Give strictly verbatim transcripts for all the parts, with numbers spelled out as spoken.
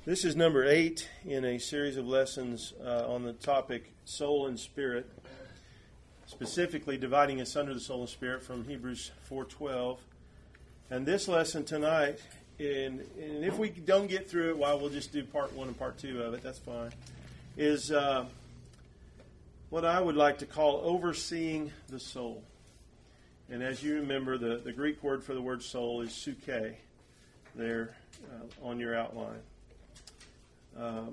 This is number eight in a series of lessons uh, on the topic soul and spirit, specifically dividing asunder the soul and spirit from Hebrews four twelve. And this lesson tonight, and, and if we don't get through it, well, we'll just do part one and part two of it, that's fine, is uh, what I would like to call overseeing the soul. And as you remember, the, the Greek word for the word soul is psyche, there uh, on your outline. Um,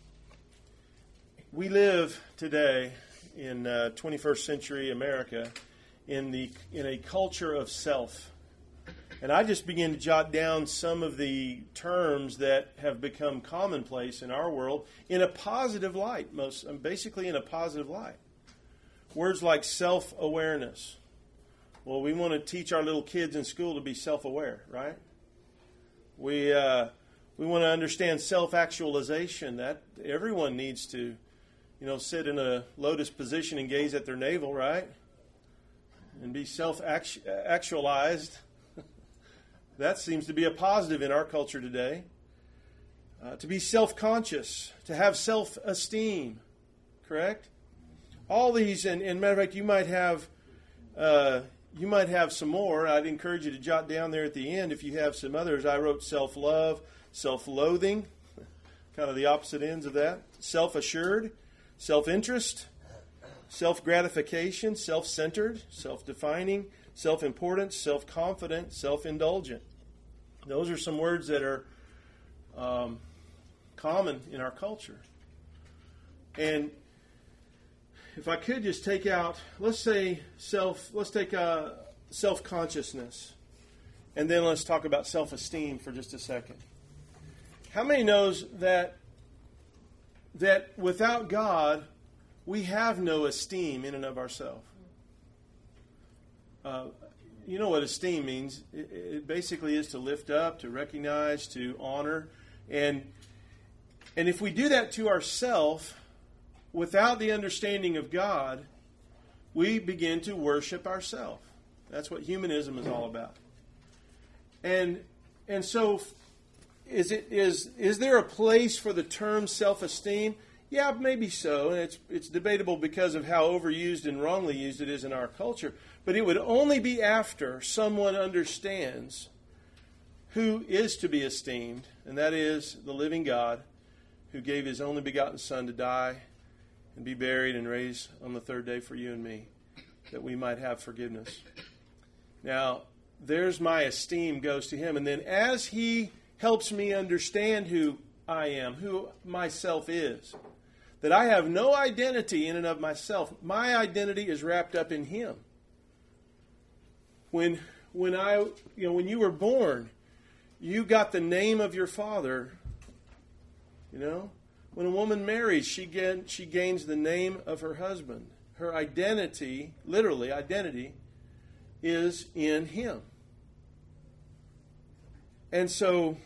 we live today in uh, twenty-first century America in the in a culture of self. And I just began to jot down some of the terms that have become commonplace in our world in a positive light, most basically in a positive light. Words like self-awareness. Well, we want to teach our little kids in school to be self-aware, right? We uh, we want to understand self-actualization. That everyone needs to, you know, sit in a lotus position and gaze at their navel, right? And be self-actualized. That seems to be a positive in our culture today. Uh, to be self-conscious, to have self-esteem, correct? All these, and, and matter of fact, you might have, uh, you might have some more. I'd encourage you to jot down there at the end if you have some others. I wrote self-love, self-loathing, kind of the opposite ends of that. Self-assured, self-interest, self-gratification, self-centered, self-defining, self-important, self-confident, self-indulgent. Those are some words that are um, common in our culture. And if I could just take out, let's say self, let's take uh, self-consciousness, and then let's talk about self-esteem for just a second. How many knows that that without God, we have no esteem in and of ourselves? Uh, you know what esteem means. It, it basically is to lift up, to recognize, to honor. And, and if we do that to ourselves, without the understanding of God, we begin to worship ourselves. That's what humanism is all about. And and so, is it is is there a place for the term self-esteem? Yeah, maybe so, and it's it's debatable because of how overused and wrongly used it is in our culture. But it would only be after someone understands who is to be esteemed, and that is the living God who gave His only begotten Son to die and be buried and raised on the third day for you and me, that we might have forgiveness. Now, there's my esteem goes to Him, and then as He helps me understand who I am, who myself is, that I have no identity in and of myself. My identity is wrapped up in Him. When when I you know when you were born, you got the name of your father. You know, when a woman marries, she get, she gains the name of her husband. Her identity, literally identity, is in Him. And so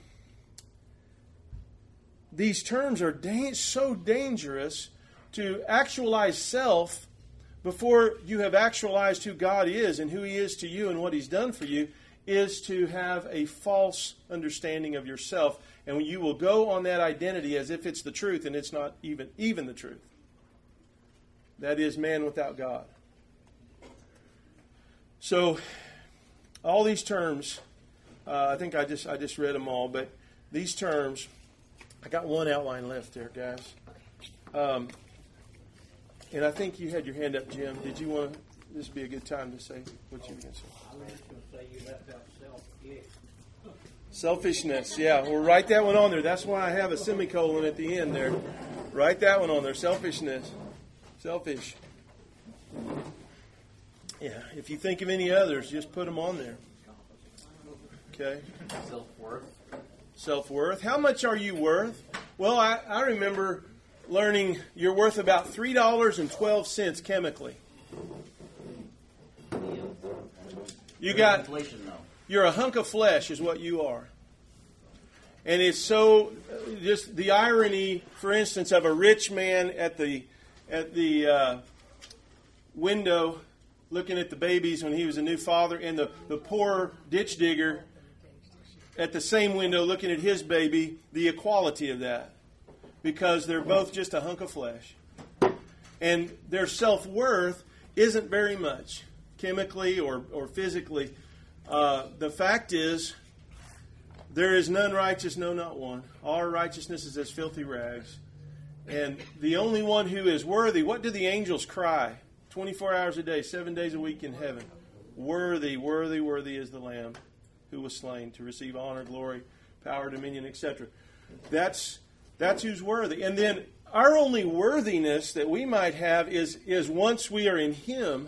these terms are da- so dangerous to actualize self before you have actualized who God is and who He is to you and what He's done for you, is to have a false understanding of yourself. And you will go on that identity as if it's the truth, and it's not even, even the truth. That is man without God. So, all these terms, uh, I think I just I just read them all, but these terms, I got one outline left there, guys. Um, and I think you had your hand up, Jim. Did you want to, this be a good time to say what you were going to say? I was going to say you left out self-ish. Selfishness, yeah. Well, write that one on there. That's why I have a semicolon at the end there. Write that one on there. Selfishness. Selfish. Yeah, if you think of any others, just put them on there. Okay. Self-worth. Self-worth. How much are you worth? Well, I, I remember learning you're worth about three dollars and twelve cents chemically. You got, you're a hunk of flesh is what you are. And it's so, just the irony, for instance, of a rich man at the at the uh, window looking at the babies when he was a new father, and the, the poor ditch digger at the same window looking at his baby, the equality of that. Because they're both just a hunk of flesh. And their self-worth isn't very much, chemically or, or physically. Uh, the fact is, there is none righteous, no, not one. All our righteousness is as filthy rags. And the only one who is worthy, what do the angels cry? twenty-four hours a day, seven days a week in heaven. Worthy, worthy, worthy is the Lamb who was slain to receive honor, glory, power, dominion, et cetera. That's that's who's worthy. And then our only worthiness that we might have is, is once we are in Him,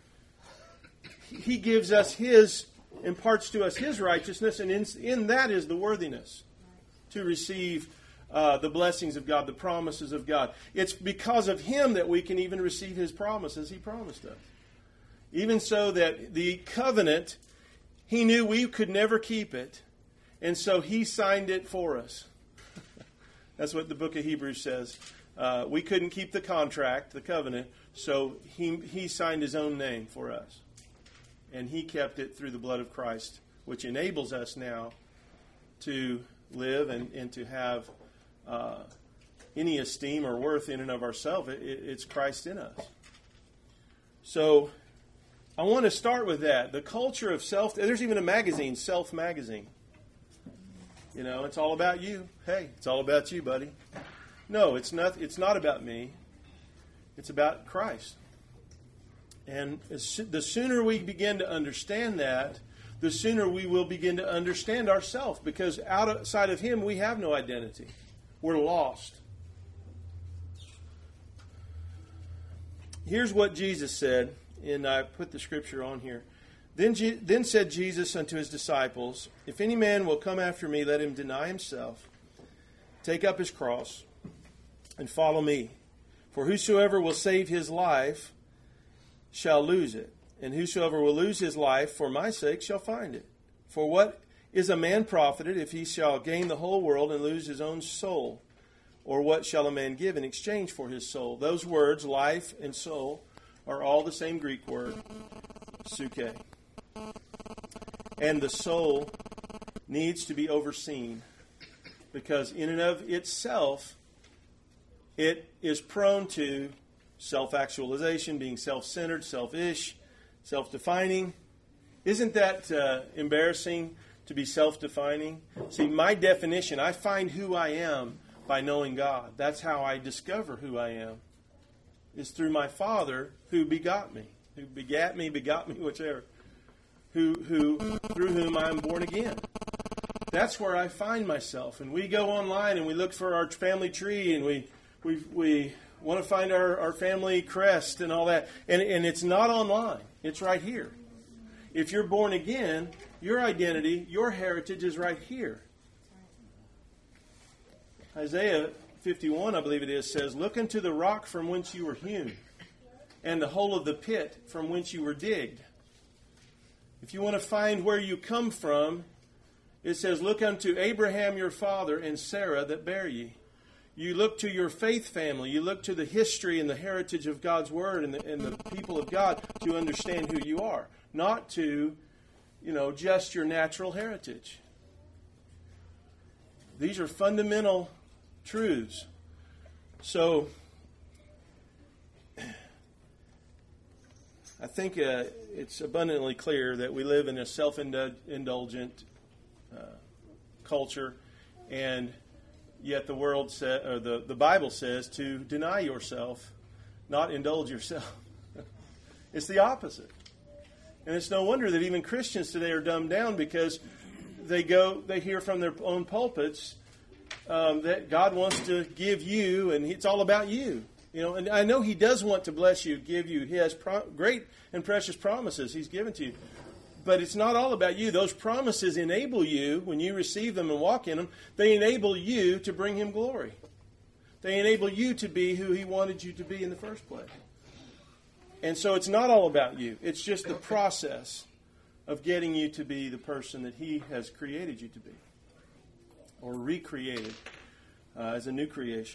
He gives us His, imparts to us His righteousness, and in, in that is the worthiness to receive uh, the blessings of God, the promises of God. It's because of Him that we can even receive His promises He promised us. Even so that the covenant, He knew we could never keep it, and so He signed it for us. That's what the book of Hebrews says. Uh, we couldn't keep the contract, the covenant, so he, he signed His own name for us. And He kept it through the blood of Christ, which enables us now to live and, and to have uh, any esteem or worth in and of ourselves. It, it, it's Christ in us. So I want to start with that. The culture of self. There's even a magazine, Self Magazine. You know, it's all about you. Hey, it's all about you, buddy. No, it's not. It's not about me. It's about Christ. And as, the sooner we begin to understand that, the sooner we will begin to understand ourselves. Because outside of Him, we have no identity. We're lost. Here's what Jesus said, and I put the scripture on here. Then, Je- then said Jesus unto His disciples, If any man will come after me, let him deny himself, take up his cross, and follow me. For whosoever will save his life shall lose it, and whosoever will lose his life for my sake shall find it. For what is a man profited if he shall gain the whole world and lose his own soul? Or what shall a man give in exchange for his soul? Those words, life and soul, are all the same Greek word, psuche. And the soul needs to be overseen because in and of itself, it is prone to self-actualization, being self-centered, selfish, self-defining. Isn't that uh, embarrassing to be self-defining? See, my definition, I find who I am by knowing God. That's how I discover who I am, is through my Father who begot me, who begat me, begot me, whichever. Who, who, through whom I am born again. That's where I find myself. And we go online and we look for our family tree and we we we want to find our, our family crest and all that. And, and it's not online. It's right here. If you're born again, your identity, your heritage is right here. Isaiah fifty-one, I believe it is, says, Look unto the rock from whence you were hewn, and the hole of the pit from whence you were digged. If you want to find where you come from, it says, Look unto Abraham your father and Sarah that bare ye. You look to your faith family. You look to the history and the heritage of God's Word and the, and the people of God to understand who you are. Not to, you know, just your natural heritage. These are fundamental truths. So, I think uh, it's abundantly clear that we live in a self-indulgent uh, culture, and yet the world sa- or the, the Bible says to deny yourself, not indulge yourself. It's the opposite. And it's no wonder that even Christians today are dumbed down because they go, they hear from their own pulpits um, that God wants to give you, and it's all about you. You know, and I know He does want to bless you, give you. He has pro- great and precious promises He's given to you. But it's not all about you. Those promises enable you, when you receive them and walk in them, they enable you to bring Him glory. They enable you to be who He wanted you to be in the first place. And so it's not all about you. It's just the process of getting you to be the person that He has created you to be, or recreated uh, as a new creation.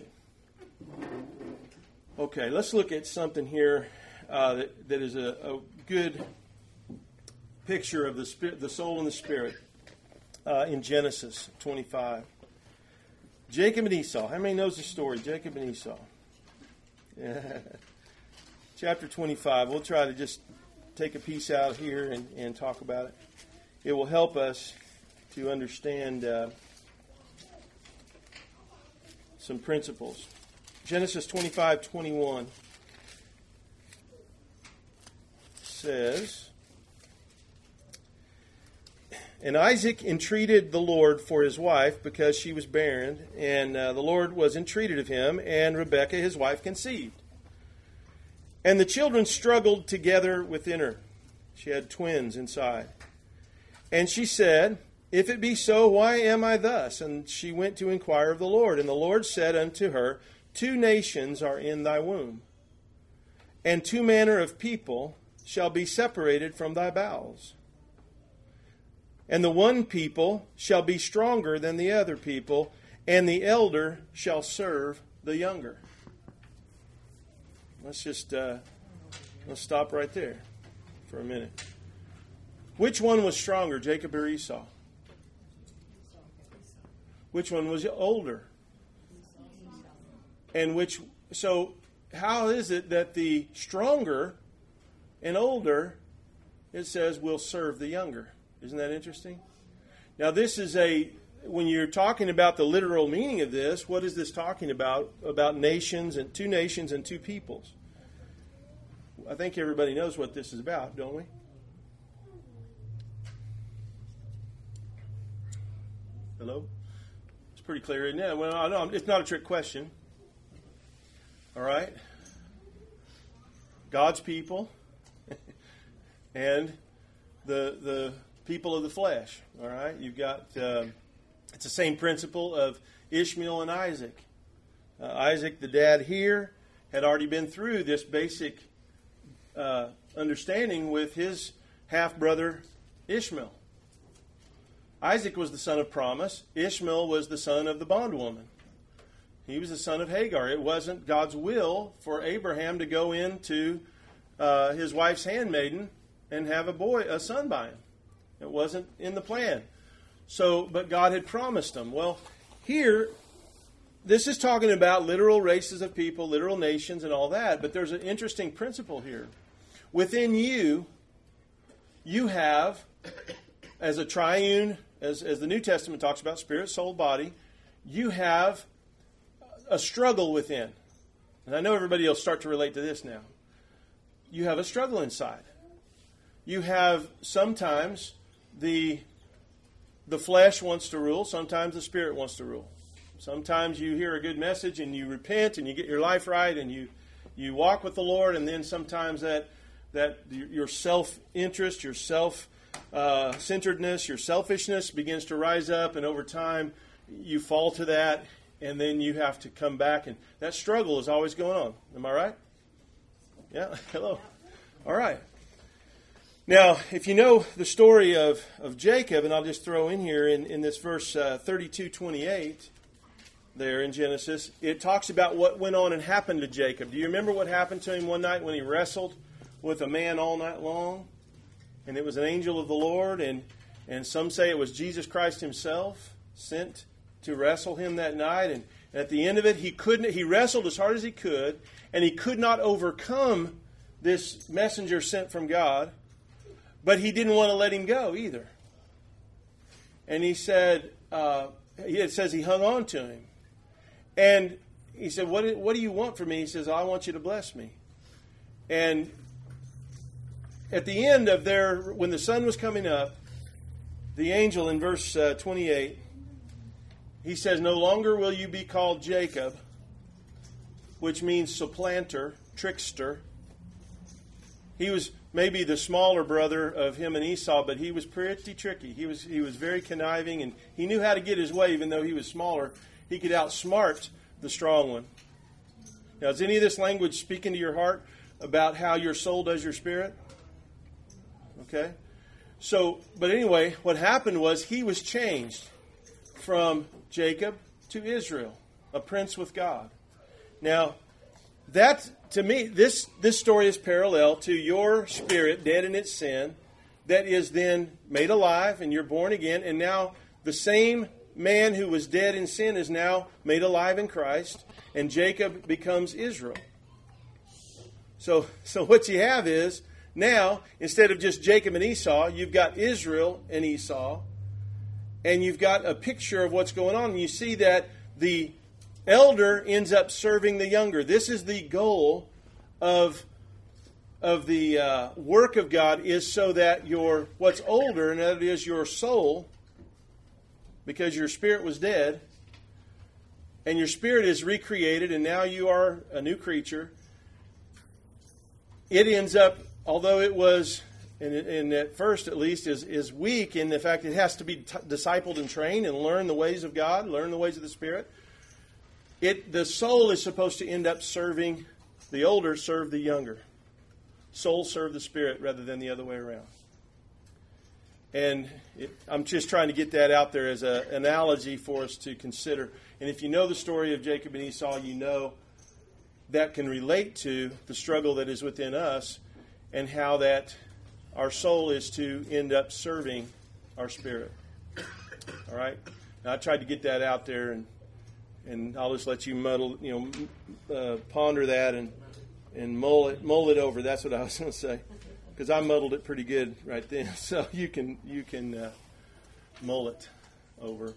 Okay, let's look at something here uh, that, that is a, a good picture of the spirit, the soul and the spirit. uh, in Genesis twenty-five. Jacob and Esau. How many knows the story? Jacob and Esau. Yeah. Chapter twenty-five. We'll try to just take a piece out here and, and talk about it. It will help us to understand uh, some principles. Genesis twenty-five twenty-one says, "And Isaac entreated the Lord for his wife because she was barren, and uh, the Lord was entreated of him, and Rebekah his wife conceived. And the children struggled together within her. She had twins inside. And she said, If it be so, why am I thus? And she went to inquire of the Lord. And the Lord said unto her, Two nations are in thy womb, and two manner of people shall be separated from thy bowels. And the one people shall be stronger than the other people, and the elder shall serve the younger." Let's just uh, let's stop right there for a minute. Which one was stronger, Jacob or Esau? Which one was older? And which? So, how is it that the stronger and older, it says, will serve the younger? Isn't that interesting? Now, this is a, when you're talking about the literal meaning of this, what is this talking about? About nations and two nations and two peoples. I think everybody knows what this is about, don't we? Hello? It's pretty clear, isn't it? Well, I know it's not a trick question. All right? God's people and the the people of the flesh. All right? You've got, uh, it's the same principle of Ishmael and Isaac. Uh, Isaac, the dad here, had already been through this basic uh, understanding with his half-brother Ishmael. Isaac was the son of promise. Ishmael was the son of the bondwoman. He was the son of Hagar. It wasn't God's will for Abraham to go into uh, his wife's handmaiden and have a boy, a son by him. It wasn't in the plan. So, but God had promised them. Well, here, this is talking about literal races of people, literal nations, and all that. But there's an interesting principle here. Within you, you have, as a triune, as, as the New Testament talks about, spirit, soul, body, you have a struggle within. And I know everybody will start to relate to this now. You have a struggle inside. You have sometimes the the flesh wants to rule, sometimes the spirit wants to rule. Sometimes you hear a good message and you repent and you get your life right and you you walk with the Lord, and then sometimes that that your self-interest, your self uh, centeredness, your selfishness begins to rise up, and over time you fall to that, and then you have to come back, and that struggle is always going on. Am I right? Yeah? Hello. All right. Now, if you know the story of, of Jacob, and I'll just throw in here in, in this verse uh, thirty-two twenty-eight there in Genesis, it talks about what went on and happened to Jacob. Do you remember what happened to him one night when he wrestled with a man all night long? And it was an angel of the Lord, and, and some say it was Jesus Christ himself sent to wrestle him that night. And at the end of it, he couldn't. He wrestled as hard as he could, and he could not overcome this messenger sent from God. But he didn't want to let him go either. And he said, uh, it says he hung on to him. And he said, what, what do you want from me? He says, I want you to bless me. And at the end of their, when the sun was coming up, the angel in verse uh, twenty-eight, he says, no longer will you be called Jacob, which means supplanter, trickster. He was maybe the smaller brother of him and Esau, but he was pretty tricky. He was he was very conniving, and he knew how to get his way, even though he was smaller. He could outsmart the strong one. Now, is any of this language speaking to your heart about how your soul does your spirit? Okay. So, but anyway, what happened was he was changed from Jacob to Israel, a prince with God. Now, that, to me, this, this story is parallel to your spirit, dead in its sin, that is then made alive, and you're born again, and now The same man who was dead in sin is now made alive in Christ, and Jacob becomes Israel. So, so what you have is, now, instead of just Jacob and Esau, you've got Israel and Esau, and you've got a picture of what's going on. And you see that the elder ends up serving the younger. This is the goal of, of the uh, work of God, is so that your what's older, and that is your soul, because your spirit was dead, and your spirit is recreated, and now you are a new creature. It ends up, although it was, and, and at first at least, is, is weak in the fact it has to be t- discipled and trained and learn the ways of God, learn the ways of the Spirit. It the soul is supposed to end up serving, the older serve the younger. Soul serve the Spirit rather than the other way around. And it, I'm just trying to get that out there as an analogy for us to consider. And if you know the story of Jacob and Esau, you know that can relate to the struggle that is within us and how that our soul is to end up serving our spirit. All right? Now, I tried to get that out there, and and I'll just let you muddle, you know, uh, ponder that and and mull it, mull it over. That's what I was going to say, because I muddled it pretty good right then. So you can you can uh, mull it over.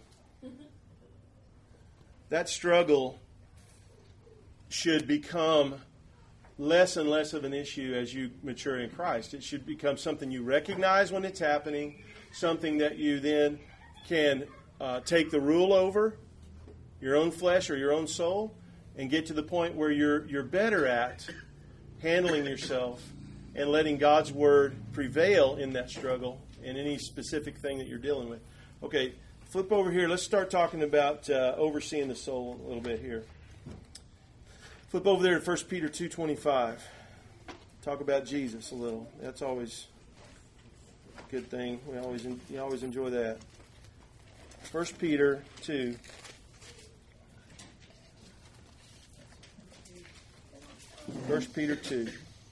That struggle should become less and less of an issue as you mature in Christ. It should become something you recognize when it's happening, something that you then can uh, take the rule over, your own flesh or your own soul, and get to the point where you're you're better at handling yourself and letting God's Word prevail in that struggle in any specific thing that you're dealing with. Okay, flip over here. Let's start talking about uh, overseeing the soul a little bit here. Flip over there to First Peter two twenty-five. Talk about Jesus a little. That's always a good thing. We always you always enjoy that. First Peter two. First Peter two.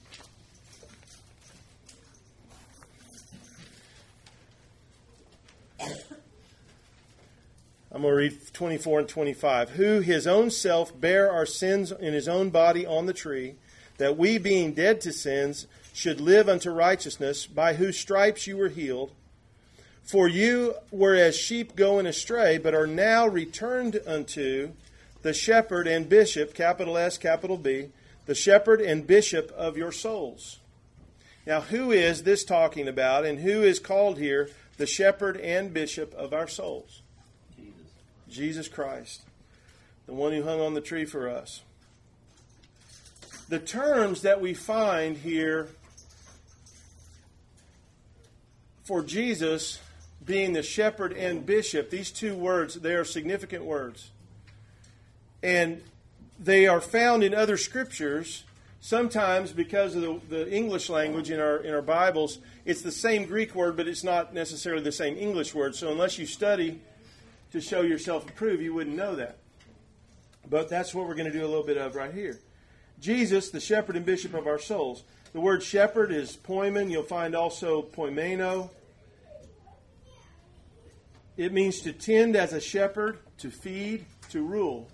I'm going to read twenty-four and twenty-five. Who his own self bare our sins in his own body on the tree, that we being dead to sins should live unto righteousness, by whose stripes you were healed. For you were as sheep going astray, but are now returned unto the shepherd and bishop, capital S, capital B, the shepherd and bishop of your souls. Now, who is this talking about, and who is called here the shepherd and bishop of our souls? Jesus Christ, the one who hung on the tree for us. The terms that we find here for Jesus being the shepherd and bishop, these two words, they are significant words. And they are found in other scriptures. Sometimes, because of the, the English language in our in our Bibles, it's the same Greek word, but it's not necessarily the same English word. So unless you study to show yourself approved, you wouldn't know that. But that's what we're going to do a little bit of right here. Jesus, the shepherd and bishop of our souls. The word shepherd is poimen. You'll find also poimeno. It means to tend as a shepherd, to feed, to rule.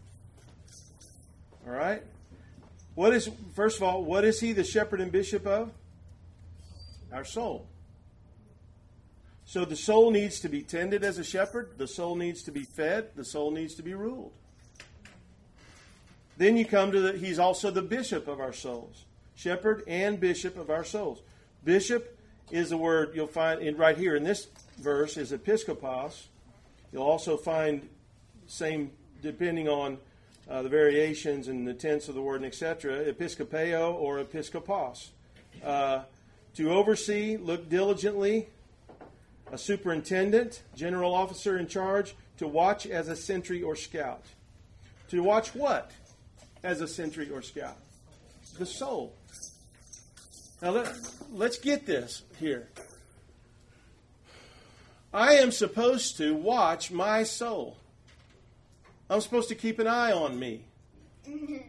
All right? What is, first of all, what is he the shepherd and bishop of? Our soul. So the soul needs to be tended as a shepherd. The soul needs to be fed. The soul needs to be ruled. Then you come to the, he's also the bishop of our souls. Shepherd and bishop of our souls. Bishop is the word you'll find in, right here in this verse is episkopos. You'll also find same, depending on uh, the variations and the tense of the word and et cetera, episkopeo or episkopos. Uh, to oversee, look diligently. A superintendent, general officer in charge, to watch as a sentry or scout. To watch what as a sentry or scout? The soul. Now let, let's get this here. I am supposed to watch my soul. I'm supposed to keep an eye on me.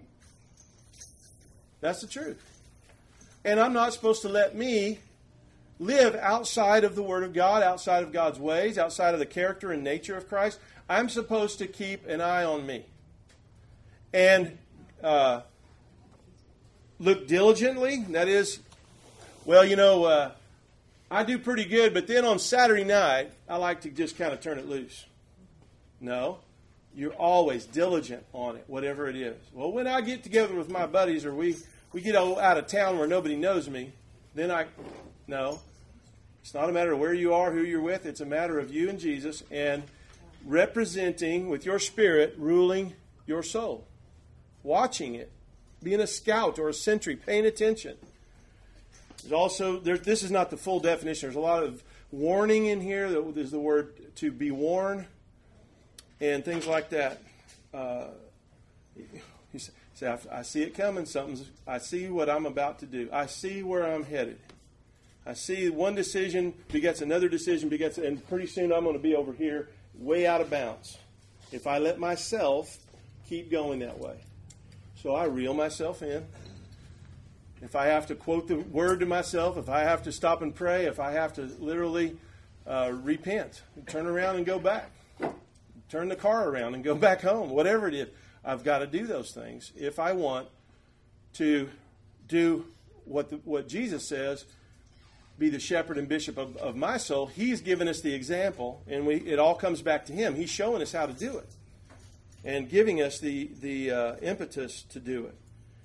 That's the truth. And I'm not supposed to let me live outside of the Word of God, outside of God's ways, outside of the character and nature of Christ, I'm supposed to keep an eye on me. And uh, look diligently, that is, well, you know, uh, I do pretty good, but then on Saturday night, I like to just kind of turn it loose. No, you're always diligent on it, whatever it is. Well, when I get together with my buddies or we, we get out of town where nobody knows me, then I, no. It's not a matter of where you are, who you're with. It's a matter of you and Jesus and representing with your spirit, ruling your soul. Watching it. Being a scout or a sentry, paying attention. There's also, there, this is not the full definition. There's a lot of warning in here. There's the word to be warned and things like that. Uh, you say, I, I see it coming. Something's, I see what I'm about to do. I see where I'm headed. I see one decision begets another decision, begets, and pretty soon I'm going to be over here way out of bounds if I let myself keep going that way. So I reel myself in. If I have to quote the word to myself, if I have to stop and pray, if I have to literally uh, repent, turn around and go back, turn the car around and go back home, whatever it is, I've got to do those things if I want to do what the, what Jesus says, be the shepherd and bishop of, of my soul. He's given us the example, and we it all comes back to him. He's showing us how to do it and giving us the, the uh, impetus to do it.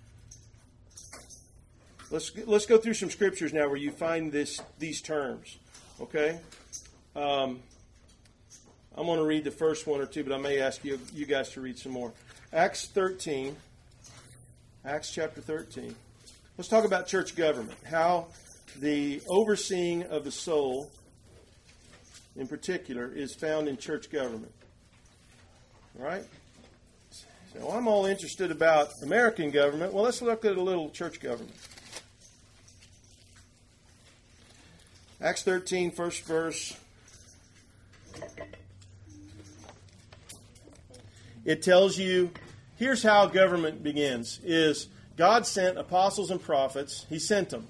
Let's let's go through some scriptures now where you find this these terms. Okay, um, I'm going to read the first one or two, but I may ask you you guys to read some more. Acts thirteen, Acts chapter thirteen. Let's talk about church government. How the overseeing of the soul, in particular, is found in church government. All right. So I'm all interested about American government. Well, let's look at a little church government. Acts thirteen, first verse. It tells you, here's how government begins, is God sent apostles and prophets. He sent them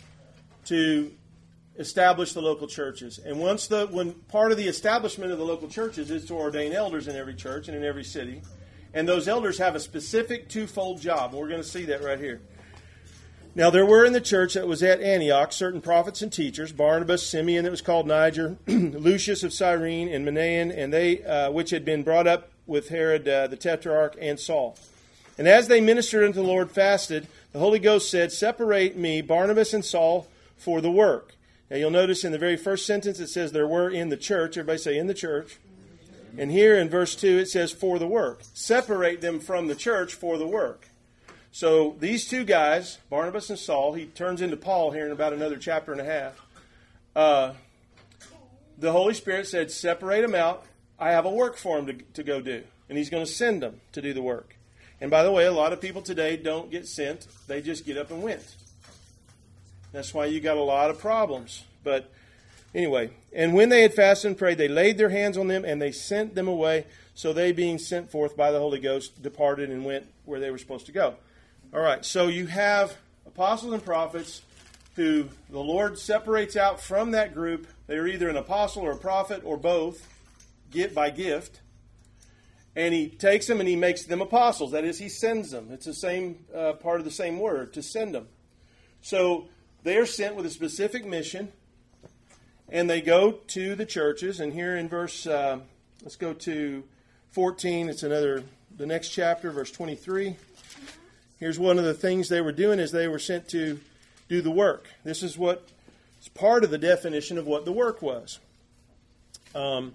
to establish the local churches. And once the when part of the establishment of the local churches is to ordain elders in every church and in every city. And those elders have a specific twofold job. And we're going to see that right here. Now, there were in the church that was at Antioch certain prophets and teachers, Barnabas, Simeon that was called Niger, Lucius of Cyrene, and Manaen, and they uh, which had been brought up with Herod uh, the Tetrarch and Saul. And as they ministered unto the Lord, fasted, the Holy Ghost said, separate me, Barnabas and Saul, for the work. Now, you'll notice in the very first sentence it says there were in the church. Everybody say in the church. And here in verse two it says for the work. Separate them from the church for the work. So these two guys, Barnabas and Saul, he turns into Paul here in about another chapter and a half. Uh, the Holy Spirit said, separate them out. I have a work for them to, to go do. And he's going to send them to do the work. And by the way, a lot of people today don't get sent. They just get up and went. That's why you got a lot of problems. But anyway, and when they had fasted and prayed, they laid their hands on them and they sent them away. So they, being sent forth by the Holy Ghost, departed and went where they were supposed to go. All right, so you have apostles and prophets who the Lord separates out from that group. They're either an apostle or a prophet or both, get by gift. And he takes them and he makes them apostles. That is, he sends them. It's the same uh, part of the same word, to send them. So they are sent with a specific mission. And they go to the churches. And here in verse, uh, let's go to fourteen. It's another, the next chapter, verse twenty-three. Here's one of the things they were doing is they were sent to do the work. This is what is part of the definition of what the work was. Um,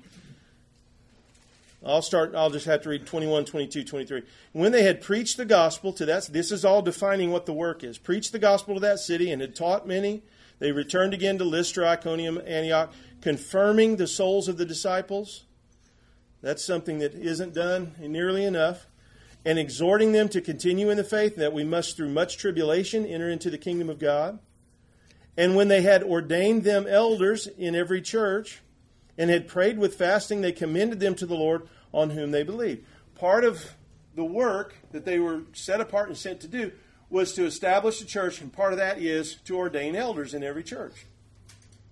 I'll start, I'll just have to read twenty-one, twenty-two, twenty-three. When they had preached the gospel to that, this is all defining what the work is. Preached the gospel to that city and had taught many. They returned again to Lystra, Iconium, Antioch, confirming the souls of the disciples. That's something that isn't done nearly enough. And exhorting them to continue in the faith, that we must through much tribulation enter into the kingdom of God. And when they had ordained them elders in every church, and had prayed with fasting, they commended them to the Lord on whom they believed. Part of the work that they were set apart and sent to do was to establish a church, and part of that is to ordain elders in every church.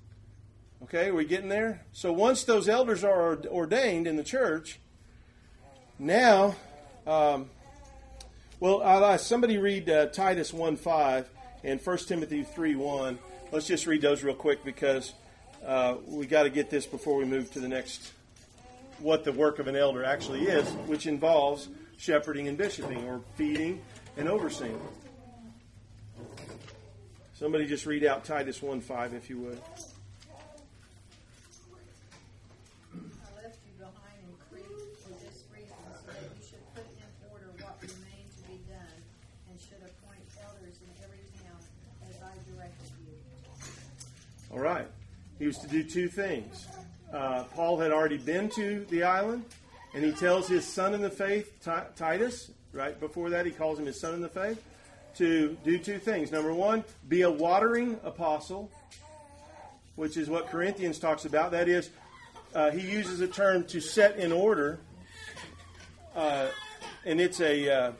Okay, are we getting there? So once those elders are ordained in the church, now, um, well, I'll ask somebody read uh, Titus one five and First Timothy three one. Let's just read those real quick because uh, we got to get this before we move to the next, what the work of an elder actually is, which involves shepherding and bishoping, or feeding and overseeing. Somebody just read out Titus one five, if you would. I left you behind in Crete for this reason, so that you should put in order what remained to be done, and should appoint elders in every town as I directed you. All right. He was to do two things. Uh, Paul had already been to the island, and he tells his son in the faith, Ti- Titus, right before that he calls him his son in the faith, to do two things. Number one, be a watering apostle, which is what Corinthians talks about. That is, uh, he uses a term to set in order, uh, and it's a... Uh,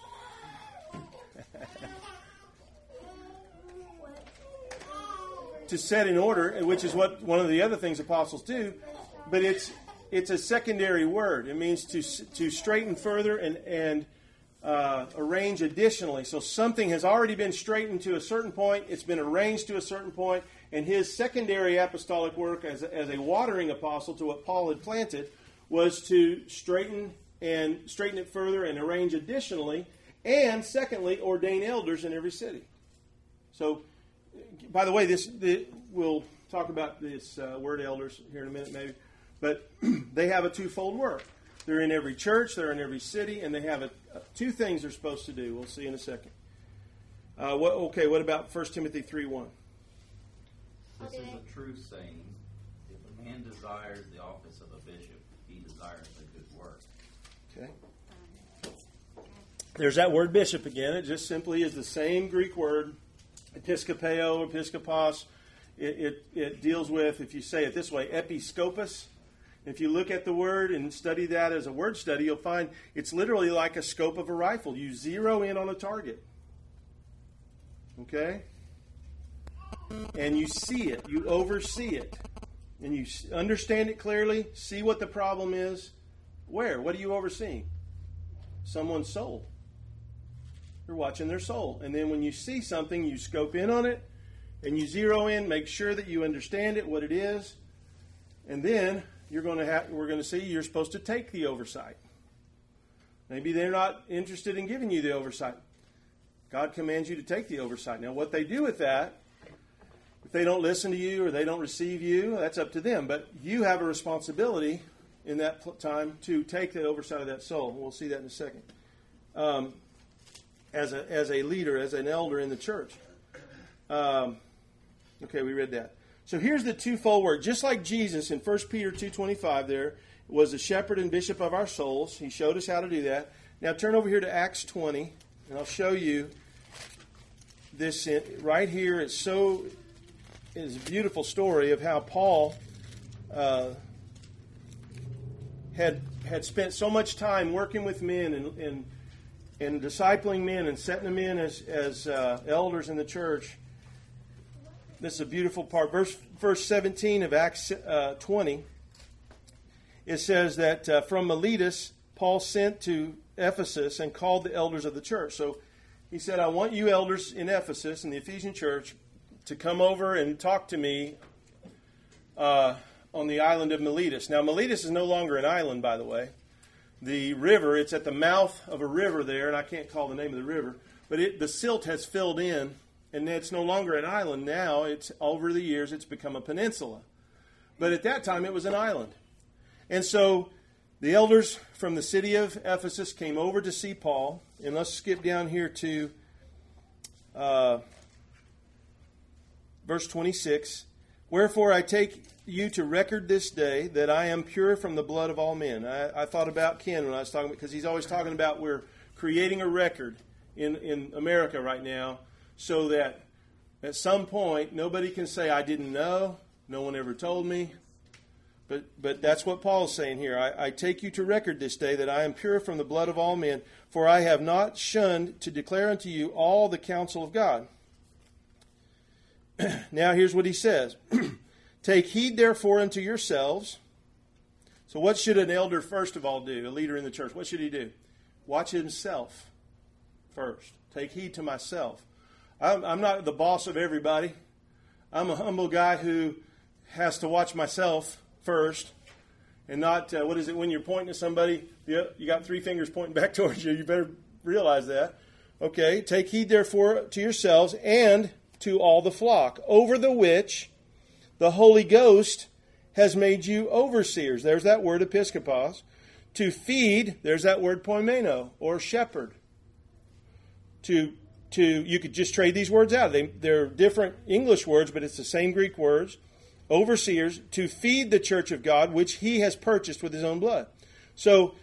to set in order, which is what one of the other things apostles do, but it's it's a secondary word. It means to to straighten further and and uh, arrange additionally. So something has already been straightened to a certain point. It's been arranged to a certain point, and his secondary apostolic work as a, as a watering apostle to what Paul had planted was to straighten and straighten it further and arrange additionally, and secondly, ordain elders in every city. So. By the way, this the, we'll talk about this uh, word elders here in a minute, maybe. But they have a twofold work. They're in every church, they're in every city, and they have a, uh, two things they're supposed to do. We'll see in a second. Uh, what, okay, what about First Timothy three one? This is a true saying. If a man desires the office of a bishop, he desires a good work. Okay. There's that word bishop again. It just simply is the same Greek word. Episkopeo, episkopos, it, it, it deals with, if you say it this way, episkopos. If you look at the word and study that as a word study, you'll find it's literally like a scope of a rifle. You zero in on a target. Okay? And you see it. You oversee it. And you understand it clearly, see what the problem is. Where? What are you overseeing? Someone's soul. You're watching their soul. And then when you see something, you scope in on it, and you zero in, make sure that you understand it, what it is. And then you're going to have, we're going to see you're supposed to take the oversight. Maybe they're not interested in giving you the oversight. God commands you to take the oversight. Now, what they do with that, if they don't listen to you or they don't receive you, that's up to them. But you have a responsibility in that time to take the oversight of that soul. We'll see that in a second. Um, as a as a leader, as an elder in the church. Um, okay, we read that. So here's the twofold work. Just like Jesus in First Peter two twenty-five there was the shepherd and bishop of our souls. He showed us how to do that. Now turn over here to Acts twenty, and I'll show you this in, right here. It's so it's a beautiful story of how Paul uh, had had spent so much time working with men and, and and discipling men and setting them in as, as uh, elders in the church. This is a beautiful part. Verse, verse seventeen of Acts uh, twenty, it says that uh, from Miletus, Paul sent to Ephesus and called the elders of the church. So he said, I want you elders in Ephesus, in the Ephesian church, to come over and talk to me uh, on the island of Miletus. Now, Miletus is no longer an island, by the way. The river, it's at the mouth of a river there, and I can't call the name of the river, but it, the silt has filled in, and it's no longer an island now. It's over the years, it's become a peninsula. But at that time, it was an island. And so the elders from the city of Ephesus came over to see Paul, and let's skip down here to uh, verse twenty-six. Wherefore I take you to record this day that I am pure from the blood of all men. I, I thought about Ken when I was talking, because he's always talking about we're creating a record in, in America right now so that at some point nobody can say, I didn't know, no one ever told me. But but that's what Paul is saying here. I, I take you to record this day that I am pure from the blood of all men, for I have not shunned to declare unto you all the counsel of God. Now here's what he says. Take heed therefore unto yourselves. So what should an elder first of all do, a leader in the church? What should he do? Watch himself first. Take heed to myself. I'm, I'm not the boss of everybody. I'm a humble guy who has to watch myself first and not, uh, what is it, when you're pointing at somebody, you, you got three fingers pointing back towards you. You better realize that. Okay, take heed therefore to yourselves and to all the flock, over the which the Holy Ghost has made you overseers. There's that word episkopos. To feed, there's that word poimeno, or shepherd. To, to, you could just trade these words out. They, they're different English words, but it's the same Greek words. Overseers, to feed the church of God, which he has purchased with his own blood. So,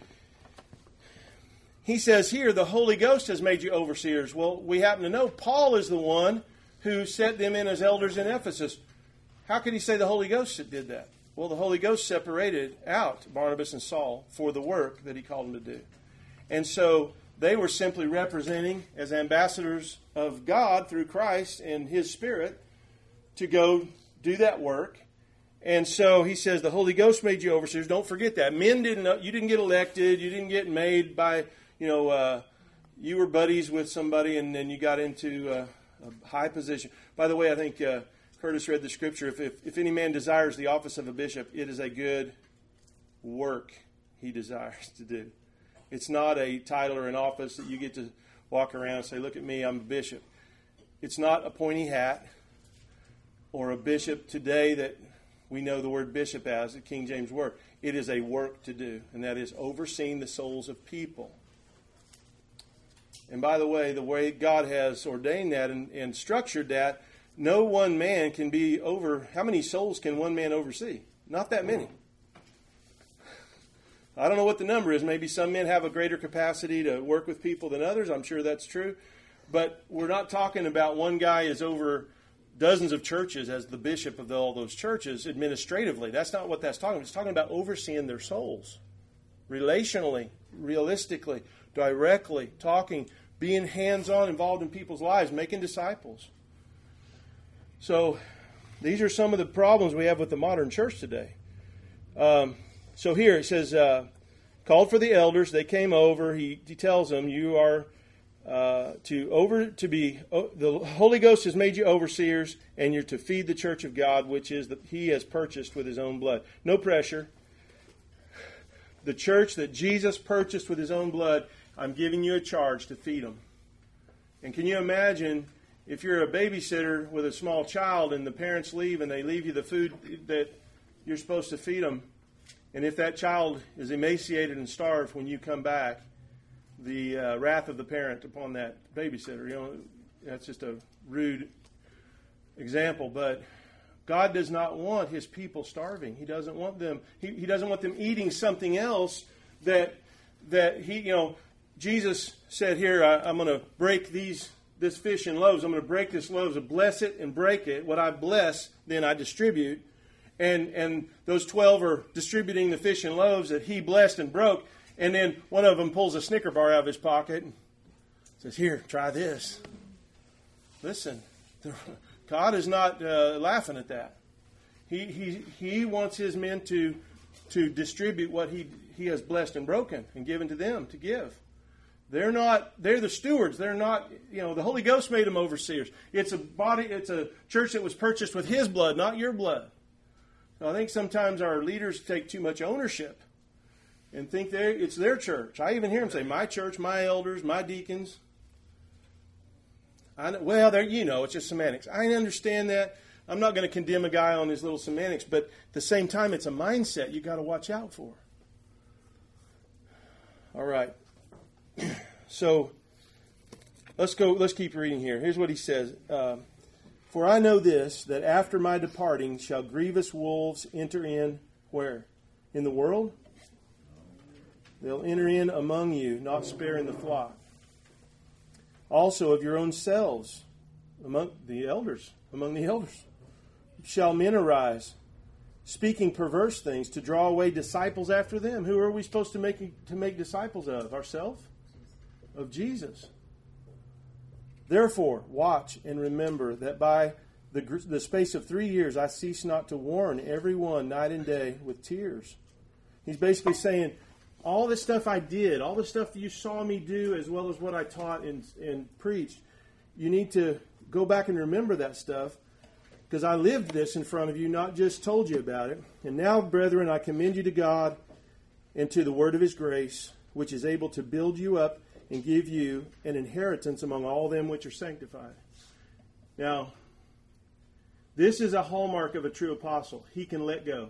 he says here, the Holy Ghost has made you overseers. Well, we happen to know Paul is the one who set them in as elders in Ephesus. How could he say the Holy Ghost did that? Well, the Holy Ghost separated out Barnabas and Saul for the work that he called them to do. And so they were simply representing as ambassadors of God through Christ and his Spirit to go do that work. And so he says the Holy Ghost made you overseers. Don't forget that. Men didn't, you didn't get elected. You didn't get made by, you know, uh, you were buddies with somebody and then you got into uh, a high position. By the way, I think uh, Curtis read the scripture. If, if, if any man desires the office of a bishop, it is a good work he desires to do. It's not a title or an office that you get to walk around and say, look at me, I'm a bishop. It's not a pointy hat or a bishop today that we know the word bishop as, the King James word. It is a work to do, and that is overseeing the souls of people. And by the way, the way God has ordained that and, and structured that, no one man can be over, how many souls can one man oversee? Not that many. I don't know what the number is. Maybe some men have a greater capacity to work with people than others. I'm sure that's true. But we're not talking about one guy is over dozens of churches as the bishop of all those churches administratively. That's not what that's talking about. It's talking about overseeing their souls. Relationally, realistically, directly, talking, being hands-on, involved in people's lives, making disciples. So these are some of the problems we have with the modern church today. Um, so here it says, uh, called for the elders. They came over. He, he tells them, you are uh, to over to be. Oh, the Holy Ghost has made you overseers, and you're to feed the church of God, which is that He has purchased with His own blood. No pressure. The church that Jesus purchased with His own blood, I'm giving you a charge to feed them. And can you imagine if you're a babysitter with a small child and the parents leave and they leave you the food that you're supposed to feed them, and if that child is emaciated and starved when you come back, the uh, wrath of the parent upon that babysitter, you know, that's just a rude example, but God does not want His people starving. He doesn't want them, He, he doesn't want them eating something else that, that He, you know, Jesus said here, I, I'm going to break these this fish in loaves. I'm going to break this loaves, and bless it and break it. What I bless, then I distribute. And and those twelve are distributing the fish and loaves that He blessed and broke. And then one of them pulls a Snicker bar out of his pocket and says, here, try this. Listen, God is not uh, laughing at that. He he he wants His men to to distribute what He He has blessed and broken and given to them to give. They're not, they're the stewards. They're not, you know, the Holy Ghost made them overseers. It's a body, it's a church that was purchased with His blood, not your blood. So I think sometimes our leaders take too much ownership and think they it's their church. I even hear them say, my church, my elders, my deacons. I know, well, there you know, it's just semantics. I understand that. I'm not going to condemn a guy on his little semantics, but at the same time, it's a mindset you got to watch out for. All right. So let's go. Let's keep reading here. Here's what he says: uh, "For I know this, that after my departing shall grievous wolves enter in where? In the world? They'll enter in among you, not sparing the flock. Also of your own selves, among the elders, among the elders, shall men arise, speaking perverse things, to draw away disciples after them." Who are we supposed to make to make disciples of? Ourselves? Of Jesus. "Therefore, watch and remember that by the, the space of three years, I cease not to warn everyone night and day with tears. He's basically saying, all the stuff I did, all the stuff you saw me do, as well as what I taught and, and preached, you need to go back and remember that stuff, because I lived this in front of you, not just told you about it. And now, brethren, I commend you to God and to the word of his grace, which is able to build you up and give you an inheritance among all them which are sanctified. Now, this is a hallmark of a true apostle. He can let go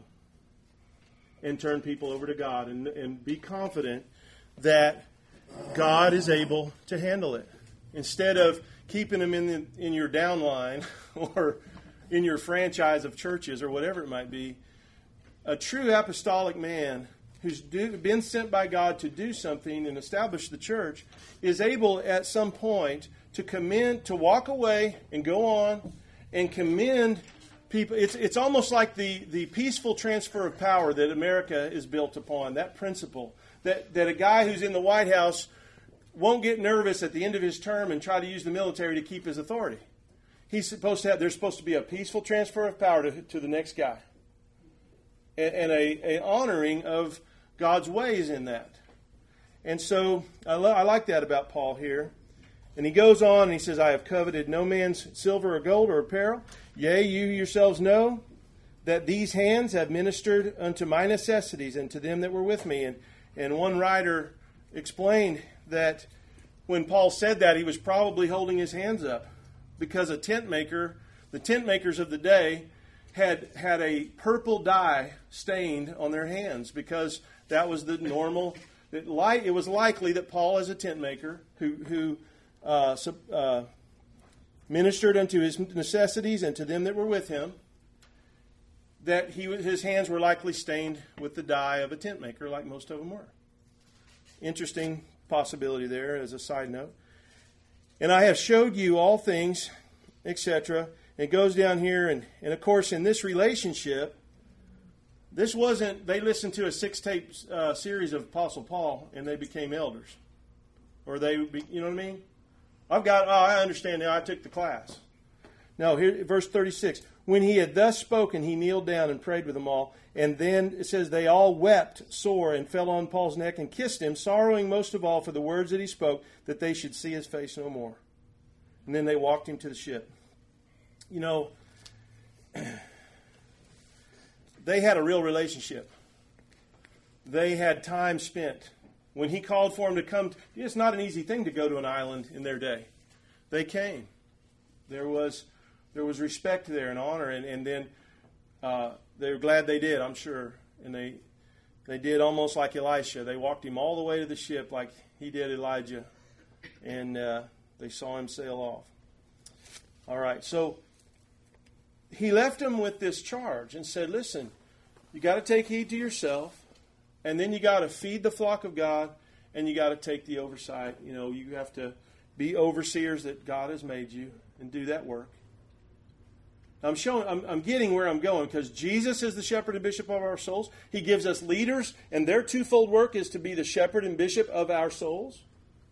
and turn people over to God and, and be confident that God is able to handle it. Instead of keeping them in the, in your downline or in your franchise of churches or whatever it might be, a true apostolic man who's do, been sent by God to do something and establish the church is able at some point to commend, to walk away and go on and commend people. It's it's almost like the, the peaceful transfer of power that America is built upon, that principle. That, that a guy who's in the White House won't get nervous at the end of his term and try to use the military to keep his authority. He's supposed to have, there's supposed to be a peaceful transfer of power to, to the next guy. And, and a, a honoring of God's ways in that. And so I, lo- I like that about Paul here. And he goes on and he says, I have coveted no man's silver or gold or apparel. Yea, you yourselves know that these hands have ministered unto my necessities and to them that were with me. And, and one writer explained that when Paul said that, he was probably holding his hands up, because a tent maker, the tent makers of the day, had had a purple dye stained on their hands, because that was the normal. It, li- it was likely that Paul, as a tent maker, who who uh, uh, ministered unto his necessities and to them that were with him, that he his hands were likely stained with the dye of a tent maker, like most of them were. Interesting possibility there as a side note. And I have showed you all things, et cetera. It goes down here, and, and of course, in this relationship, this wasn't, they listened to a six-tape uh, series of Apostle Paul, and they became elders. Or they, be, you know what I mean? I've got, oh, I understand now, I took the class. No, here, verse thirty-six. When he had thus spoken, he kneeled down and prayed with them all. And then it says, they all wept sore and fell on Paul's neck and kissed him, sorrowing most of all for the words that he spoke, that they should see his face no more. And then they walked him to the ship. You know, they had a real relationship. They had time spent. When he called for them to come, it's not an easy thing to go to an island in their day. They came. There was there was respect there and honor, and, and then uh, they were glad they did, I'm sure. And they they did almost like Elisha. They walked him all the way to the ship like he did Elijah, and uh, they saw him sail off. All right, so he left them with this charge and said, listen, you got to take heed to yourself, and then you got to feed the flock of God, and you got to take the oversight. You know, you have to be overseers that God has made you and do that work. I'm showing, I'm, I'm getting where I'm going, because Jesus is the shepherd and bishop of our souls. He gives us leaders, and their twofold work is to be the shepherd and bishop of our souls.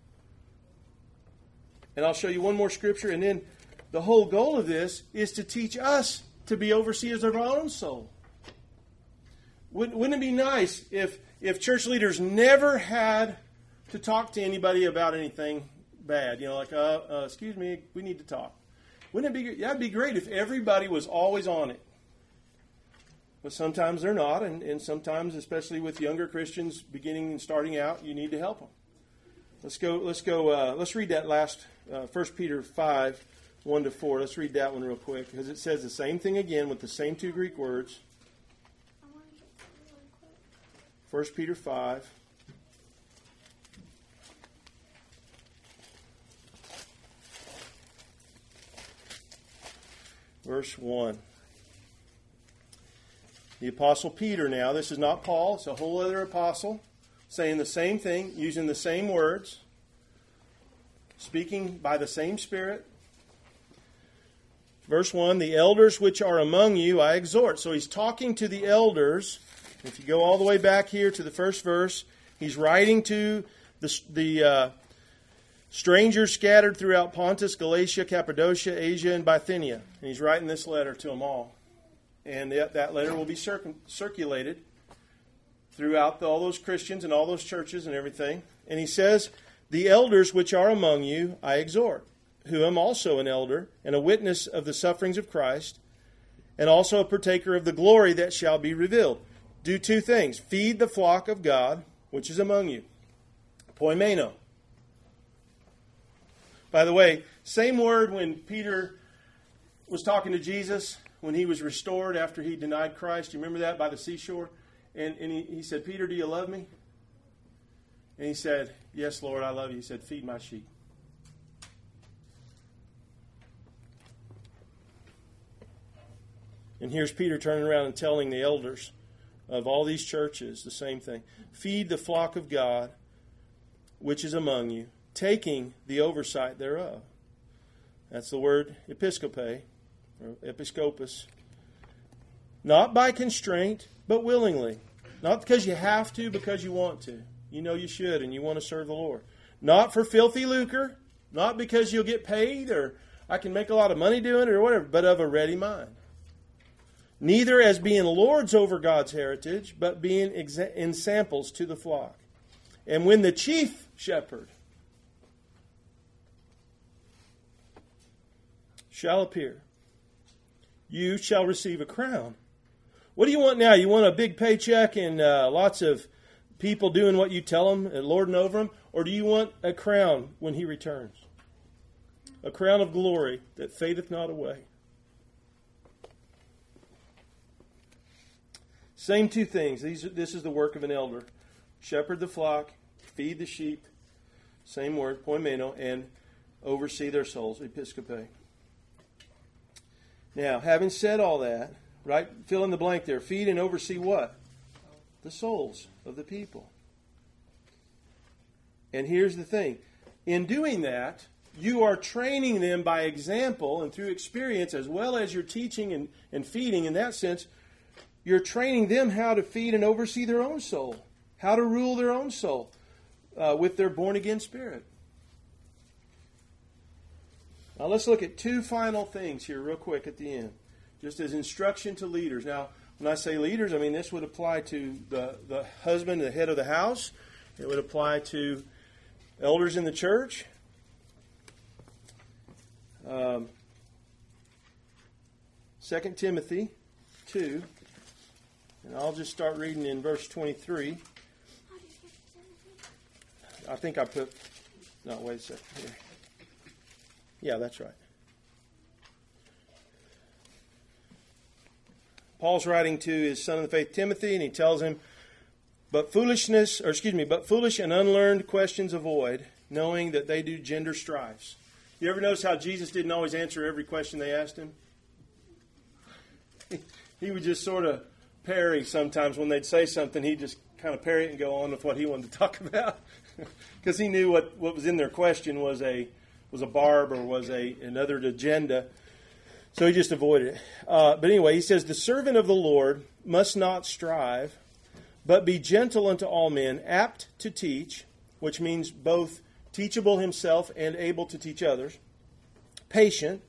And I'll show you one more scripture, and then the whole goal of this is to teach us to be overseers of our own soul. Wouldn't, wouldn't it be nice if, if church leaders never had to talk to anybody about anything bad? You know, like, uh, uh, excuse me, we need to talk. Wouldn't it be? That'd be great if everybody was always on it. But sometimes they're not, and, and sometimes, especially with younger Christians beginning and starting out, you need to help them. Let's go. Let's go. Uh, let's read that last uh, First Peter five, one to four. Let's read that one real quick, because it says the same thing again with the same two Greek words. First Peter five. Verse one. The Apostle Peter now, this is not Paul, it's a whole other apostle, saying the same thing, using the same words, speaking by the same Spirit. Verse one, the elders which are among you I exhort. So he's talking to the elders. If you go all the way back here to the first verse, he's writing to the, the uh, strangers scattered throughout Pontus, Galatia, Cappadocia, Asia, and Bithynia. And he's writing this letter to them all. And that, that letter will be circ- circulated throughout the, all those Christians and all those churches and everything. And he says, the elders which are among you I exhort, who am also an elder and a witness of the sufferings of Christ, and also a partaker of the glory that shall be revealed. Do two things. Feed the flock of God, which is among you. Poimeno. By the way, same word when Peter was talking to Jesus, when he was restored after he denied Christ. You remember that by the seashore? And, and he, he said, Peter, do you love me? And he said, yes, Lord, I love you. He said, feed my sheep. And here's Peter turning around and telling the elders of all these churches the same thing. Feed the flock of God, which is among you, taking the oversight thereof. That's the word episcope, or episcopus. Not by constraint, but willingly. Not because you have to, because you want to. You know you should, and you want to serve the Lord. Not for filthy lucre, not because you'll get paid, or I can make a lot of money doing it, or whatever, but of a ready mind. Neither as being lords over God's heritage, but being exa- in samples to the flock. And when the chief shepherd shall appear, you shall receive a crown. What do you want now? You want a big paycheck and uh, lots of people doing what you tell them and lording over them? Or do you want a crown when he returns? A crown of glory that fadeth not away. Same two things. These, this is the work of an elder. Shepherd the flock, feed the sheep, same word, poimeno, and oversee their souls, episcope. Now, having said all that, right, fill in the blank there. Feed and oversee what? The souls of the people. And here's the thing. In doing that, you are training them by example and through experience, as well as you're teaching and, and feeding. In that sense, you're training them how to feed and oversee their own soul, how to rule their own soul uh, with their born-again spirit. Now let's look at two final things here real quick at the end, just as instruction to leaders. Now, when I say leaders, I mean this would apply to the, the husband, the head of the house. It would apply to elders in the church. Um, Second Timothy two, and I'll just start reading in verse twenty-three. I think I put, no, wait a second here. Yeah, that's right. Paul's writing to his son of the faith, Timothy, and he tells him, But foolishness, or excuse me, but foolish and unlearned questions avoid, knowing that they do gender strifes. You ever notice how Jesus didn't always answer every question they asked him? He would just sort of parry sometimes when they'd say something. He'd just kind of parry it and go on with what he wanted to talk about. Because he knew what, what was in their question was a was a barb or was a another agenda. So he just avoided it. Uh, but anyway, he says, The servant of the Lord must not strive, but be gentle unto all men, apt to teach, which means both teachable himself and able to teach others, patient.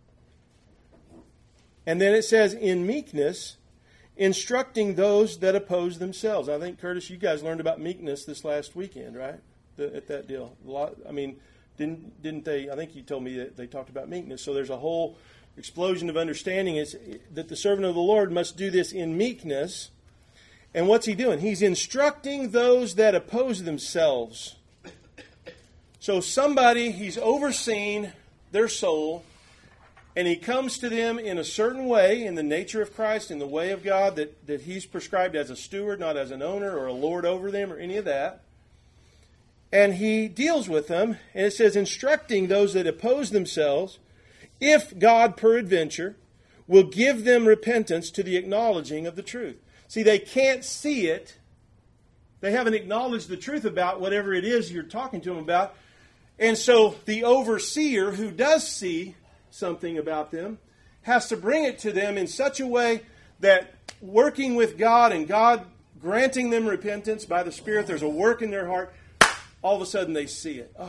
And then it says, in meekness, instructing those that oppose themselves. I think, Curtis, you guys learned about meekness this last weekend, right? The, at that deal. A lot, I mean, didn't didn't they? I think you told me that they talked about meekness. So there's a whole explosion of understanding is that the servant of the Lord must do this in meekness. And what's he doing? He's instructing those that oppose themselves. So somebody, he's overseen their soul, and he comes to them in a certain way, in the nature of Christ, in the way of God, that, that he's prescribed as a steward, not as an owner or a lord over them or any of that. And he deals with them, and it says, instructing those that oppose themselves, if God peradventure will give them repentance to the acknowledging of the truth. See, they can't see it. They haven't acknowledged the truth about whatever it is you're talking to them about. And so the overseer who does see something about them has to bring it to them in such a way that working with God and God granting them repentance by the Spirit, there's a work in their heart, all of a sudden they see it. Oh,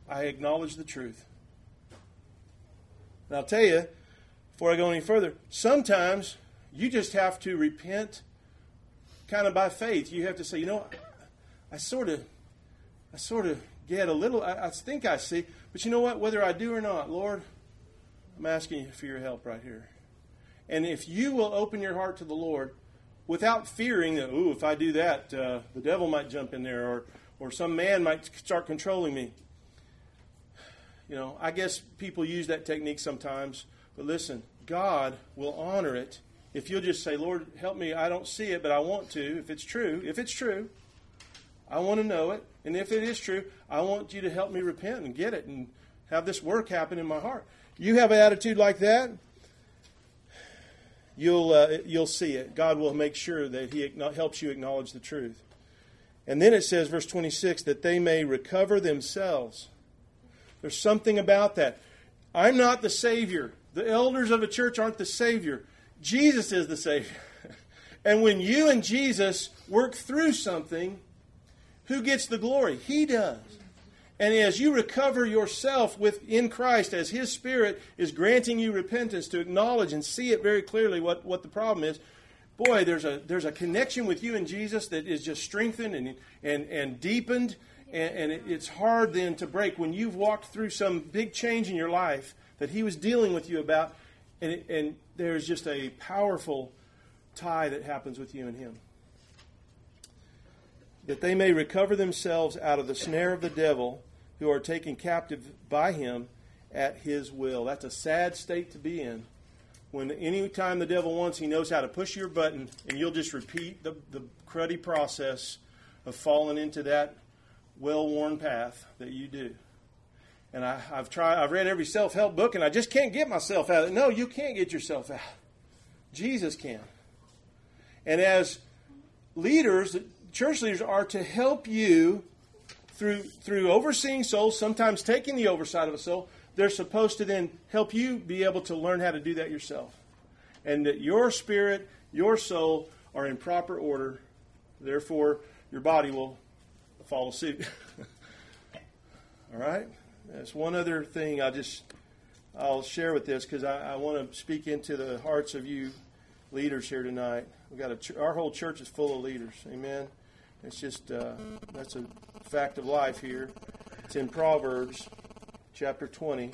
I acknowledge the truth. And I'll tell you, before I go any further, sometimes you just have to repent kind of by faith. You have to say, you know, I sort of, I sort of get a little, I, I think I see, but you know what, whether I do or not, Lord, I'm asking you for your help right here. And if you will open your heart to the Lord without fearing that, ooh, if I do that, uh, the devil might jump in there, or, or some man might start controlling me. You know, I guess people use that technique sometimes. But listen, God will honor it if you'll just say, Lord, help me. I don't see it, but I want to. If it's true, if it's true, I want to know it. And if it is true, I want you to help me repent and get it and have this work happen in my heart. You have an attitude like that, you'll uh, you'll see it. God will make sure that He helps you acknowledge the truth. And then it says, verse twenty-six, that they may recover themselves. There's something about that. I'm not the Savior. The elders of a church aren't the Savior. Jesus is the Savior. And when you and Jesus work through something, who gets the glory? He does. And as you recover yourself within Christ, as His Spirit is granting you repentance to acknowledge and see it very clearly what, what the problem is, boy, there's a there's a connection with you and Jesus that is just strengthened and and, and deepened. And, and it, it's hard then to break when you've walked through some big change in your life that He was dealing with you about. And, it, and there's just a powerful tie that happens with you and Him. That they may recover themselves out of the snare of the devil, who are taken captive by him at his will. That's a sad state to be in. When any time the devil wants, he knows how to push your button, and you'll just repeat the, the cruddy process of falling into that well-worn path that you do. And I, I've tried. I've read every self-help book, and I just can't get myself out of it. No, you can't get yourself out. Jesus can. And as leaders, church leaders are to help you through through overseeing souls, sometimes taking the oversight of a soul. They're supposed to then help you be able to learn how to do that yourself. And that your spirit, your soul are in proper order. Therefore, your body will follow suit. All right? That's one other thing I just, I'll share with this because I, I want to speak into the hearts of you leaders here tonight. We got a, our whole church is full of leaders. Amen? It's just, uh, that's a fact of life here. It's in Proverbs chapter twenty.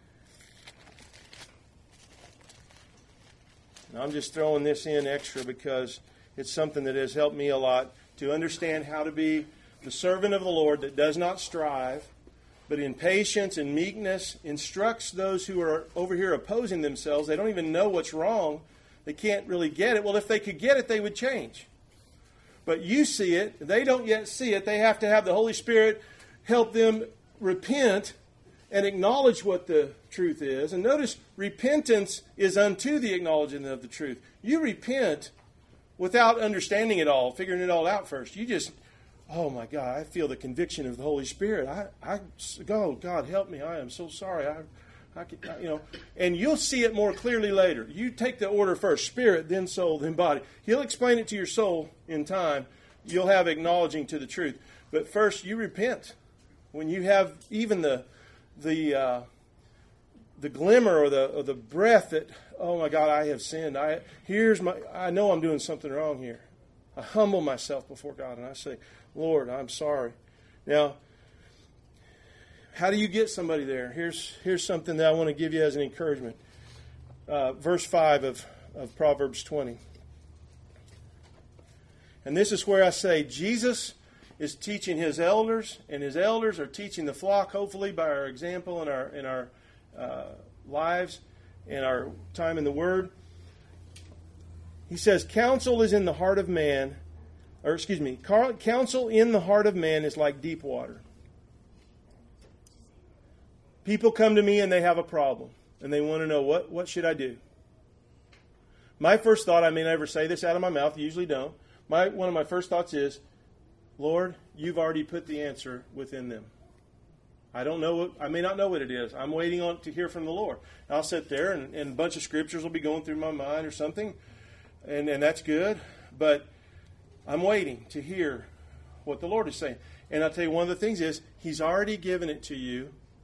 And I'm just throwing this in extra because it's something that has helped me a lot to understand how to be the servant of the Lord that does not strive, but in patience and meekness instructs those who are over here opposing themselves. They don't even know what's wrong. They can't really get it. Well, if they could get it, they would change. But you see it. They don't yet see it. They have to have the Holy Spirit help them repent and acknowledge what the truth is. And notice, repentance is unto the acknowledging of the truth. You repent without understanding it all, figuring it all out first. You just, oh my God, I feel the conviction of the Holy Spirit. I, I go, oh, God, help me. I am so sorry. I, I, you know, and you'll see it more clearly later. You take the order first, spirit, then soul, then body. He'll explain it to your soul in time. You'll have acknowledging to the truth. But first, you repent. When you have even the the uh, the glimmer or the or the breath that, oh my God, I have sinned. I here's my. I know I'm doing something wrong here. I humble myself before God and I say, Lord, I'm sorry. Now, how do you get somebody there? Here's here's something that I want to give you as an encouragement. Uh, verse five of, of Proverbs twenty. And this is where I say Jesus is teaching His elders, and His elders are teaching the flock, hopefully, by our example in our in our uh, lives, in our time in the Word. He says, counsel is in the heart of man, or excuse me, counsel in the heart of man is like deep water. People come to me and they have a problem, and they want to know, what, what should I do? My first thought, I may never say this out of my mouth, usually don't. My one of my first thoughts is, Lord, you've already put the answer within them. I don't know what, I may not know what it is. I'm waiting on to hear from the Lord. I'll sit there and, and a bunch of scriptures will be going through my mind or something, and, and that's good. But I'm waiting to hear what the Lord is saying. And I'll tell you, one of the things is, He's already given it to you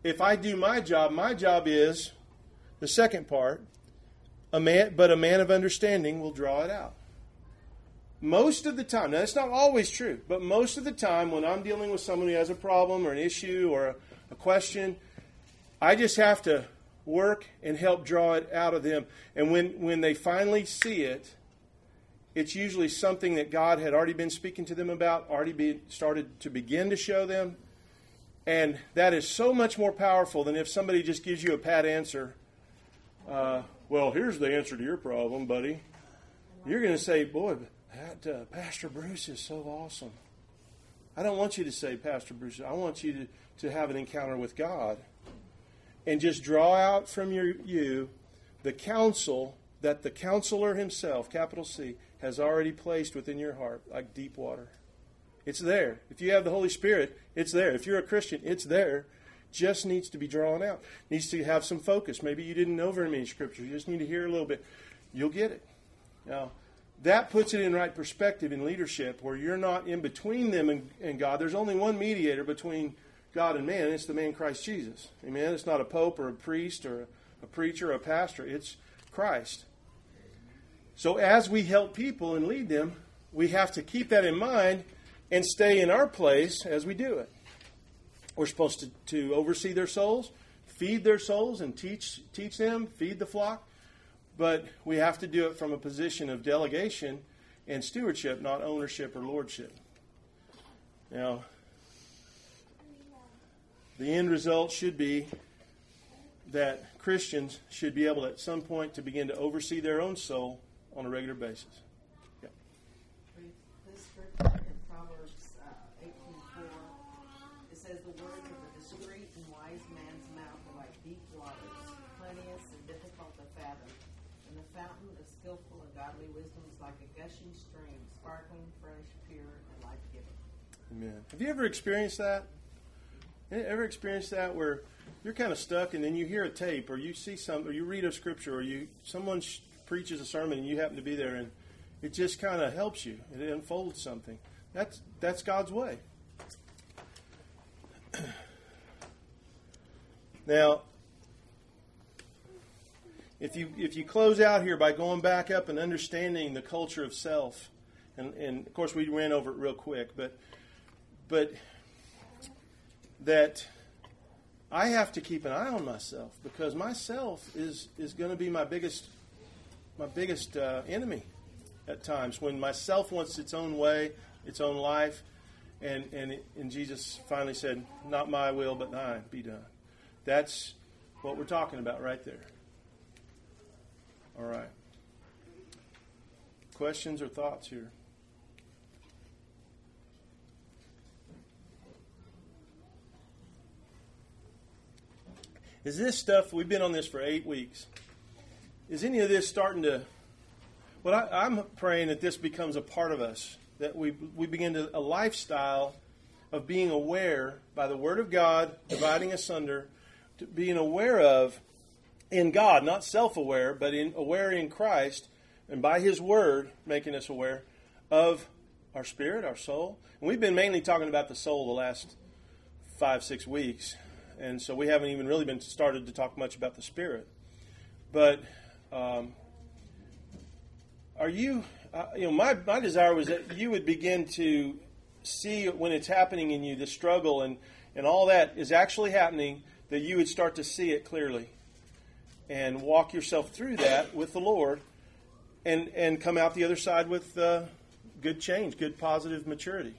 if I do my job, my job is the second part. A man, but a man of understanding will draw it out. Most of the time, now that's not always true, but most of the time when I'm dealing with someone who has a problem or an issue or a, a question, I just have to work and help draw it out of them. And when, when they finally see it, it's usually something that God had already been speaking to them about, already be, started to begin to show them. And that is so much more powerful than if somebody just gives you a pat answer. Uh, well, here's the answer to your problem, buddy. You're going to say, boy, that uh, Pastor Bruce is so awesome. I don't want you to say, Pastor Bruce. I want you to, to have an encounter with God. And just draw out from your, you the counsel that the counselor himself, capital C, has already placed within your heart like deep water. It's there. If you have the Holy Spirit, it's there. If you're a Christian, it's there. Just needs to be drawn out. Needs to have some focus. Maybe you didn't know very many scriptures. You just need to hear a little bit. You'll get it. Now, that puts it in right perspective in leadership where you're not in between them and, and God. There's only one mediator between God and man, and it's the man Christ Jesus. Amen? It's not a pope or a priest or a preacher or a pastor. It's Christ. So as we help people and lead them, we have to keep that in mind and stay in our place as we do it. We're supposed to, to oversee their souls, feed their souls, and teach teach them, feed the flock. But we have to do it from a position of delegation and stewardship, not ownership or lordship. Now, the end result should be that Christians should be able at some point to begin to oversee their own soul on a regular basis. Yeah. This scripture in Proverbs uh, eighteen four, it says, the words of a discreet and wise man's mouth are like deep waters, plenteous and difficult to fathom. And the fountain of skillful and godly wisdom is like a gushing stream, sparkling, fresh, pure, and life-giving. Amen. Have you ever experienced that? Ever experienced that where you're kind of stuck and then you hear a tape or you see some, or you read a scripture or you someone sh- preaches a sermon and you happen to be there and it just kind of helps you. It unfolds something. That's that's God's way. Now, if you if you close out here by going back up and understanding the culture of self, and, and of course we ran over it real quick, but but that I have to keep an eye on myself because myself is is going to be my biggest my biggest uh, enemy at times when myself wants its own way, its own life, and and and Jesus finally said, "Not my will, but thine be done." That's what we're talking about right there. All right. Questions or thoughts here? Is this stuff, we've been on this for eight weeks, is any of this starting to, well, I, I'm praying that this becomes a part of us, that we we begin to, a lifestyle of being aware by the Word of God, dividing asunder, to being aware of in God, not self-aware, but in aware in Christ, and by His Word making us aware of our spirit, our soul. And we've been mainly talking about the soul the last five, six weeks. And so we haven't even really been started to talk much about the spirit. But um, are you, uh, you know, my, my desire was that you would begin to see when it's happening in you, the struggle and, and all that is actually happening, that you would start to see it clearly and walk yourself through that with the Lord and, and come out the other side with uh, good change, good positive maturity.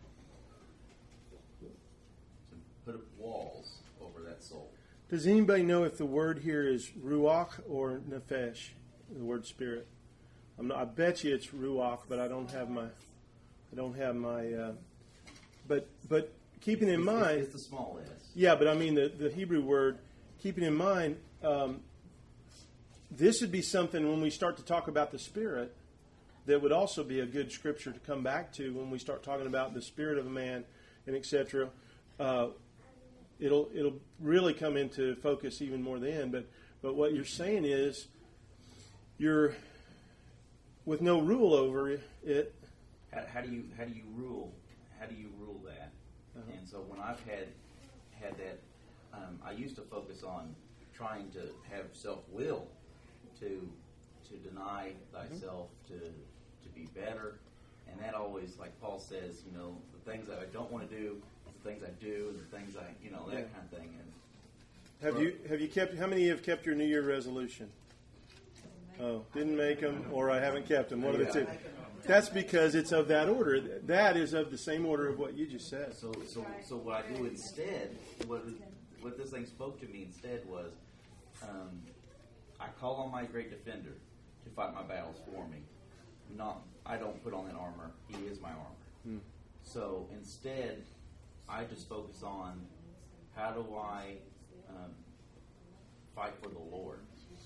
Put up walls over that soul. Does anybody know if the word here is ruach or nefesh, the word spirit? I'm not, I bet you it's ruach, but I don't have my, I don't have my. Uh, but but keeping in it's, mind, it's the small s. Yeah, but I mean the the Hebrew word. Keeping in mind, um, this would be something when we start to talk about the spirit, that would also be a good scripture to come back to when we start talking about the spirit of a man and et cetera. Uh, It'll it'll really come into focus even more then. But but what you're saying is you're with no rule over it. How, how do you how do you rule how do you rule that? Uh-huh. And so when I've had had that um, I used to focus on trying to have self-will to to deny thyself, to to be better, and that always, like Paul says, you know, the things that I don't want to do, the things I do, and the things I, you know, that Yeah. kind of thing. And Have you have you kept? How many have kept your New Year resolution? Oh, didn't make them, or I haven't kept them. One of the two. That's because it's of that order. That is of the same order of what you just said. So, so, so what I do instead, what what this thing spoke to me instead was, um, I call on my great defender to fight my battles for me. Not, I don't put on that armor. He is my armor. Hmm. So instead, I just focus on how do I um, fight for the Lord.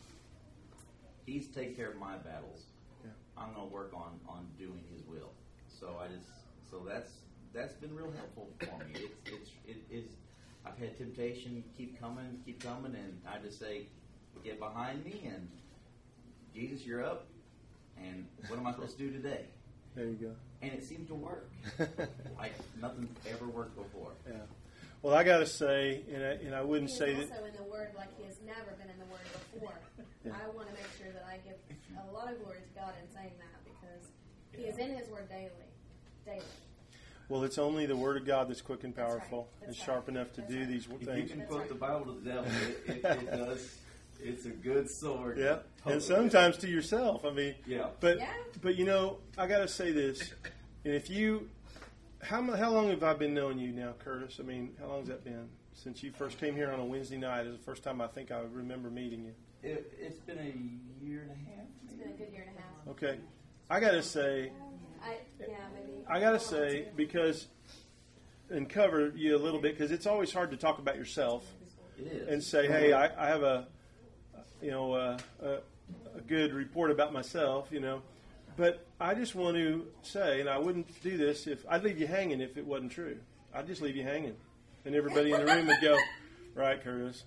He's taking care of my battles. Yeah. I'm going to work on, on doing His will. So I just so that's that's been real helpful for me. It's it's it is. I've had temptation keep coming, keep coming, and I just say, get behind me, and Jesus, you're up. And what am I supposed to do today? There you go. And it seems to work. Like nothing ever worked before. Yeah. Well, I got to say, and I, and I wouldn't He say is that. also in the Word like he has never been in the Word before. Yeah. I want to make sure that I give a lot of glory to God in saying that because he is in his Word daily. Daily. Well, it's only the Word of God that's quick and That's right. powerful and That's sharp right. enough to That's do right. these If you things. can That's quote right. the Bible to the devil, it, it, it does. It's a good sword. Yeah, Totally. and sometimes to yourself. I mean, Yeah. But Yeah. but you know, I got to say this, and if you, how mu- how long have I been knowing you now, Curtis? I mean, how long has that been since you first came here on a Wednesday night? Is the first time I think I remember meeting you. It, it's been a year and a half. It's been a good year and a half. Okay, I got to say, I yeah maybe. I got to say because, and cover you a little bit because it's always hard to talk about yourself It is. and say, hey, I, I have a, you know, uh, a, a good report about myself, you know. But I just want to say, and I wouldn't do this if I'd leave you hanging if it wasn't true. I'd just leave you hanging, and everybody in the room would go, right, Curtis.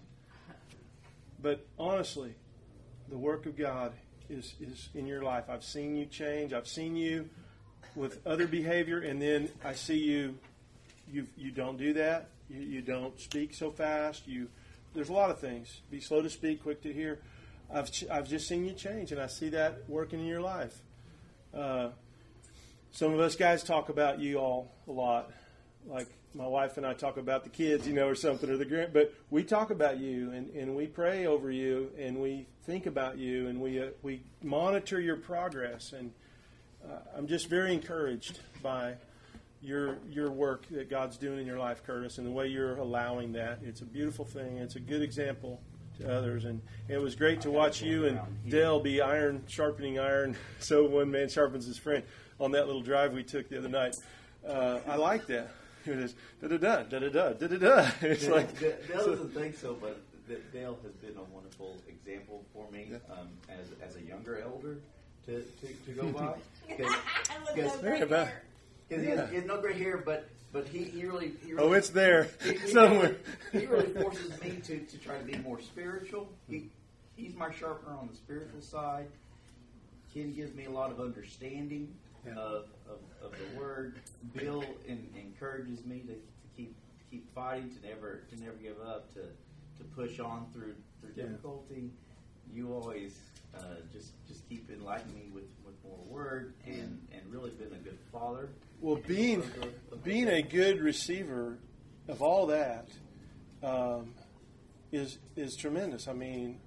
But honestly, the work of God is is in your life. I've seen you change. I've seen you with other behavior, and then I see you. You you don't do that. You, you don't speak so fast. You there's a lot of things. Be slow to speak, quick to hear. I've ch- I've just seen you change, and I see that working in your life. Uh, some of us guys talk about you all a lot, like my wife and I talk about the kids, you know, or something, or the grand. But we talk about you, and, and we pray over you, and we think about you, and we uh, we monitor your progress. And uh, I'm just very encouraged by your your work that God's doing in your life, Curtis, and the way you're allowing that. It's a beautiful thing. It's a good example to others, and it was great to watch you and Dale be iron sharpening iron, so one man sharpens his friend on that little drive we took the other night. Uh, I like that. It is da da da da da da da da da. It's Dale, like Dale so- doesn't think so, but D- Dale has been a wonderful example for me um, as as a younger elder to, to, to go by. Because I Yes. love Think right about- there. he, Yeah. has, he has no gray hair, but but he, he really he really oh, it's there he, he somewhere. Really, he really forces me to, to try to be more spiritual. He he's my sharpener on the spiritual side. Ken gives me a lot of understanding Yeah. of, of, of the word. Bill in, encourages me to, to keep keep fighting, to never to never give up, to, to push on through through Yeah. difficulty. You always uh, just just keep enlightening me with, with more word, and, and really been a good father. Well, being being a good receiver of all that um, is is tremendous. I mean,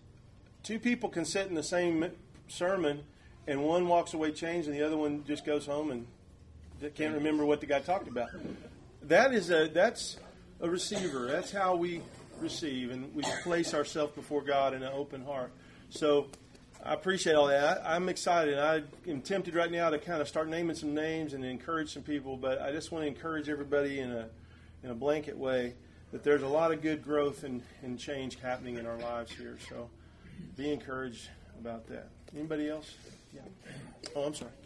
two people can sit in the same sermon, and one walks away changed, and the other one just goes home and can't remember what the guy talked about. That is a that's a receiver. That's how we receive, and we place ourselves before God in an open heart. So I appreciate all that. I, I'm excited. I am tempted right now to kind of start naming some names and encourage some people, but I just want to encourage everybody in a in a blanket way that there's a lot of good growth and, and change happening in our lives here. So be encouraged about that. Anybody else? Yeah. Oh, I'm sorry.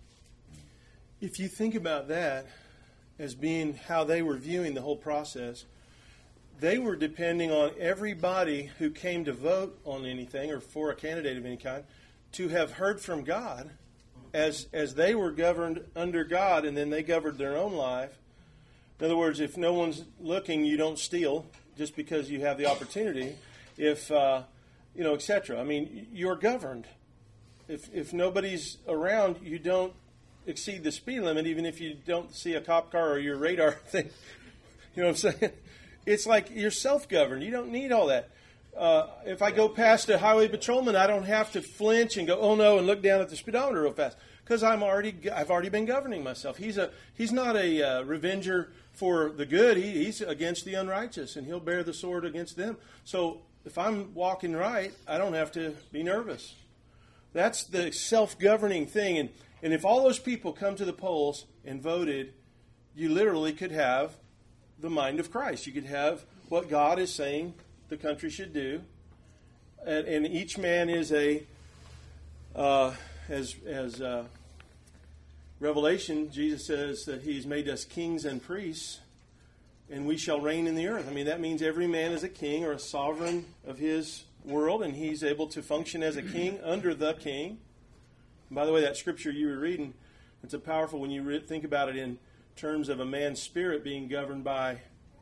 If you think about that as being how they were viewing the whole process, they were depending on everybody who came to vote on anything or for a candidate of any kind to have heard from God as as they were governed under God, and then they governed their own life. In other words, if no one's looking, you don't steal. just because you have the opportunity. If uh, you know, et cetera. I mean, you're governed. If if nobody's around, you don't exceed the speed limit, even if you don't see a cop car or your radar thing. You know what I'm saying? It's like you're self-governed. You don't need all that. Uh, if I go past a highway patrolman, I don't have to flinch and go, oh no, and look down at the speedometer real fast, because I'm already I've already been governing myself. He's a he's not a uh, revenger for the good. He, he's against the unrighteous, and he'll bear the sword against them. So if I'm walking right, I don't have to be nervous. That's the self-governing thing. And, and if all those people come to the polls and voted, you literally could have the mind of Christ. You could have what God is saying the country should do. And, and each man is a, uh, as, as uh, Revelation, Jesus says that he's made us kings and priests, and we shall reign in the earth. I mean, that means every man is a king or a sovereign of his world, and he's able to function as a king under the king. And by the way, that scripture you were reading, it's a powerful when you re- think about it in terms of a man's spirit being governed by,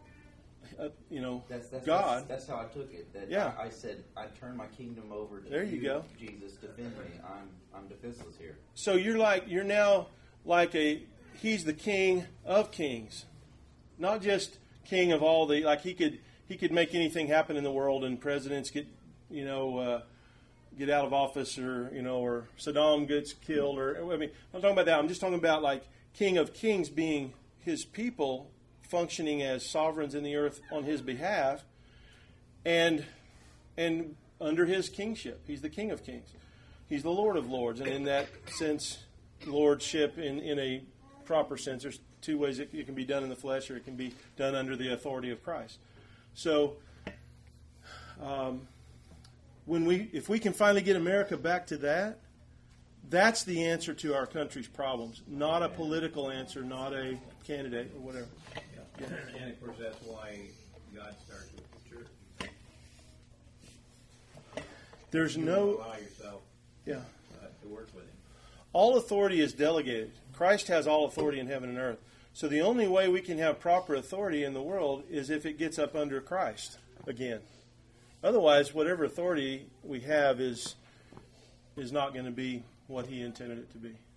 uh, you know, That's, that's, God. That's, that's how I took it. That Yeah. I, I said, I turn my kingdom over to There you go. Jesus. Defend me. I'm I'm defenseless here. So you're like you're now like a he's the king of kings, not just king of all the like he could he could make anything happen in the world and presidents get you know uh, get out of office or you know or Saddam gets killed or I mean I'm not talking about that. I'm just talking about like king of kings being his people functioning as sovereigns in the earth on his behalf and and under his kingship. He's the king of kings. He's the Lord of lords, and in that sense, lordship in, in a proper sense, there's two ways it, it can be done in the flesh or it can be done under the authority of Christ. So, um, when we, if we can finally get America back to that, that's the answer to our country's problems, not a political answer, not a candidate or whatever. Yeah. And of course, that's why God starts with the church. There's You no, allow yourself yeah. uh, to work with Him. All authority is delegated. Christ has all authority in heaven and earth. So the only way we can have proper authority in the world is if it gets up under Christ again. Otherwise, whatever authority we have is is not going to be what He intended it to be.